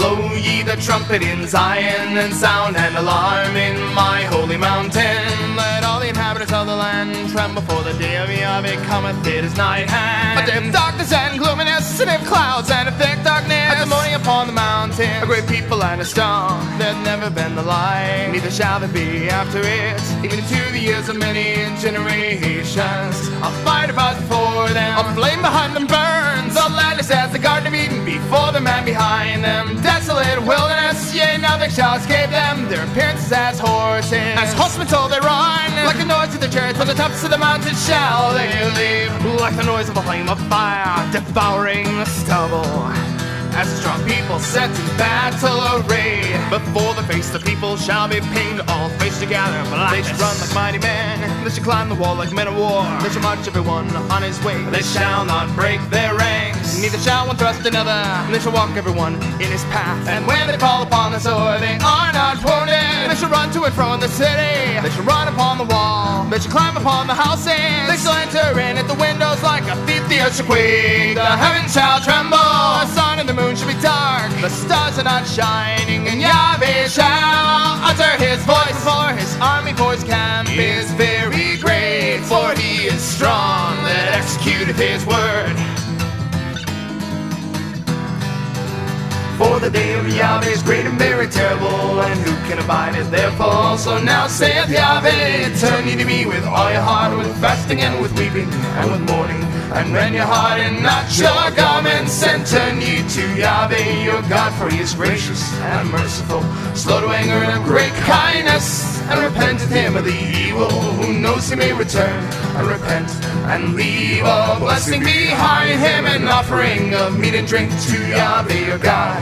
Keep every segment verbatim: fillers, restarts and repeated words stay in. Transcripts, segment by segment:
Blow ye the trumpet in Zion, and sound an alarm in my holy mountain. Let all the inhabitants of the land tremble, for the day of Yahweh cometh, it is nigh at hand. A day of darkness and gloominess, and of clouds and of thick darkness, at the morning upon the mountain, a great people and a storm. There've never been the like, neither shall there be after it, even into the years of many generations. A fire devours before them, a flame behind them burns. The land is as the Garden of Eden, before them and behind them. Desolate wilderness, yea, nothing shall escape them. Their appearance is as horses, as horsemen till they run. Like the noise of the chariots on the tops of the mountains shall they leave. Like the noise of a flame of fire devouring the stubble, as the strong people set in battle array. Before the face the people shall be pinned, all face together blackness. They shall run like mighty men, they shall climb the wall like men of war. They shall march everyone on his way, they shall not break their ranks. Neither shall one thrust another, they shall walk everyone in his path. And when they fall upon the sword, they are not wounded. They shall run to and fro in the city, they shall run upon the wall, they shall climb upon the houses. They shall enter in at the windows like a thief, the earth shall quake, the heavens shall tremble. The sun and the moon shall be dark, the stars are not shining, and Yahweh shall utter his voice. For his army for his camp is very great, for he is strong that executeth his word. For the day of Yahweh is great and very terrible, and who can abide it? Therefore so now saith Yahweh, turn ye to me with all your heart, with fasting and with weeping and with mourning, and rend your heart and not your garments, and turn ye to Yahweh your God, for he is gracious and merciful, slow to anger and of great kindness, and repenteth him of the evil, who knows he may return and repent and leave a blessing behind him, an offering of meat and drink to Yahweh your God.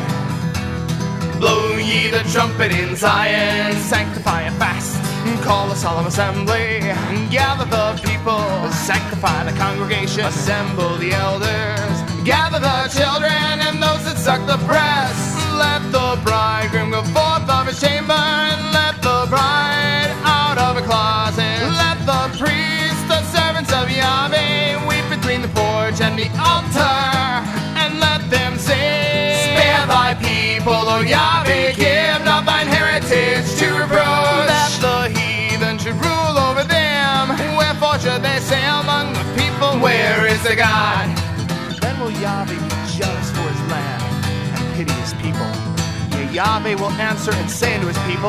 Blow ye the trumpet in Zion, sanctify a fast, call a solemn assembly, gather the people, sanctify the congregation, assemble the elders, gather the children and those that suck the breast. Let the bridegroom go forth of his chamber, and let the bride out of her closet. Let the priests, the servants of Yahweh, weep between the porch and the altar, and let them say, spare thy people, O Yahweh, give not thine heritage to reproach. That the heathen should rule over them, wherefore should they say among the people, where is the God? Then will Yahweh be jealous for his land and pity his people. Yea, Yahweh will answer and say unto his people,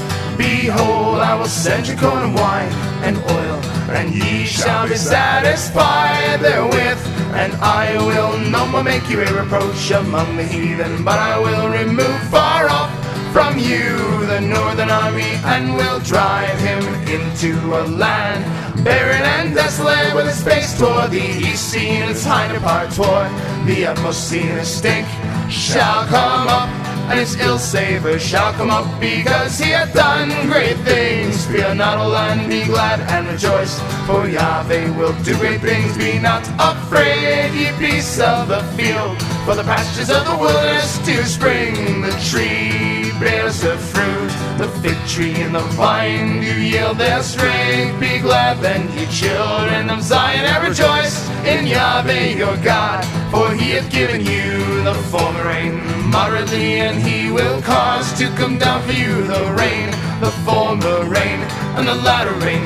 behold, I will send you corn and wine and oil, and ye shall be satisfied therewith. And I will no more make you a reproach among the heathen, but I will remove far off from you the northern army, and will drive him into a land barren and desolate, with its face toward the east sea, and its hinder part toward the utmost sea. And his stink shall come up, and his ill savor shall come up, because he hath done great things. Fear not, O land, be glad and rejoice, for Yahweh will do great things. Be not afraid, ye beasts of the field, for the pastures of the wilderness do spring. The tree bears the fruit, the fig tree and the vine do yield their strength. Be glad then, ye children of Zion, and rejoice in Yahweh your God, for he hath given you the former rain moderately, and he will cause to come down for you the rain, the former rain and the latter rain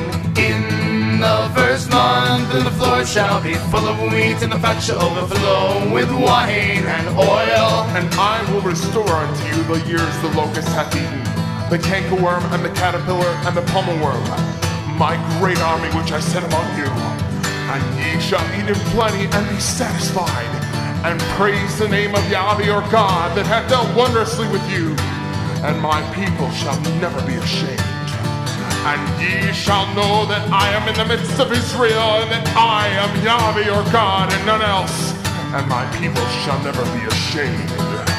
in the first month. And the floor shall be full of wheat, and the fat shall overflow with wine and oil. And I will restore unto you the years the locust hath eaten, the cankerworm and the caterpillar and the pommelworm, my great army which I sent among you. And ye shall eat in plenty and be satisfied, and praise the name of Yahweh your God, that hath dealt wondrously with you. And my people shall never be ashamed. And ye shall know that I am in the midst of Israel, and that I am Yahweh your God, and none else. And my people shall never be ashamed.